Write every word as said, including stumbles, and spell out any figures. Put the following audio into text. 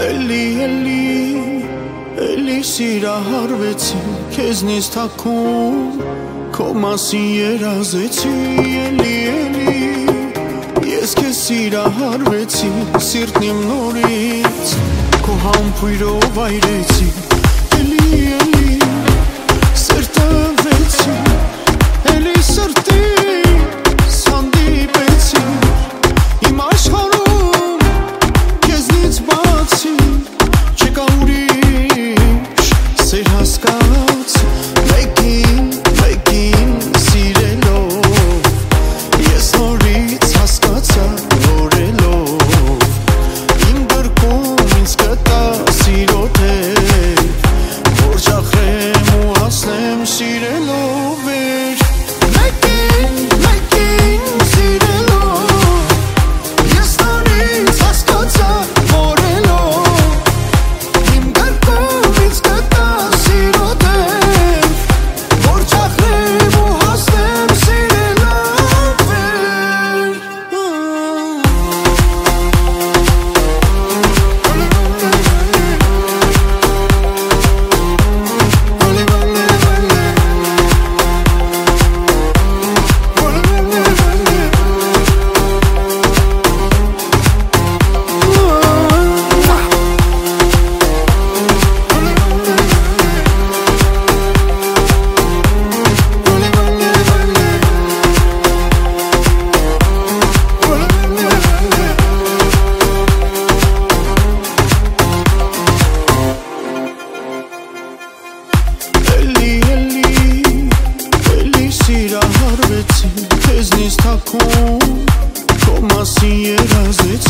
Էլի, էլի, էլի սիրահարվեցի քեզնից թաքուն Քո մասին երազեցի Էլի, էլի, ես քեզ սիրահարվեցի Սիրտն իմ նորից քո համբույրով այրեցի Էլի, էլի, սրտավեցի Էլի սրտիս հանդիպեցի Իմ աշխարհում քեզնից բացի չկա ուրիշ սեր հասկաց Մեկին, մեկին սիրելով Ես նորից հասկացա նորելով Իմ գրկում ինձ կտա սիրո թև Որ ճախրեմ ու հասնեմ սիրելով էր Մեկին, մեկին սիրելով Ես նորից հասկացա նորելով Իմ գրկում ինձ կտա սիրո թև Որ ճախրեմ ու հասնեմ սիրելով էր Էլի, էլի, էլի սիրահարվեցի քեզնից թաքուն Քո մասին երազեցի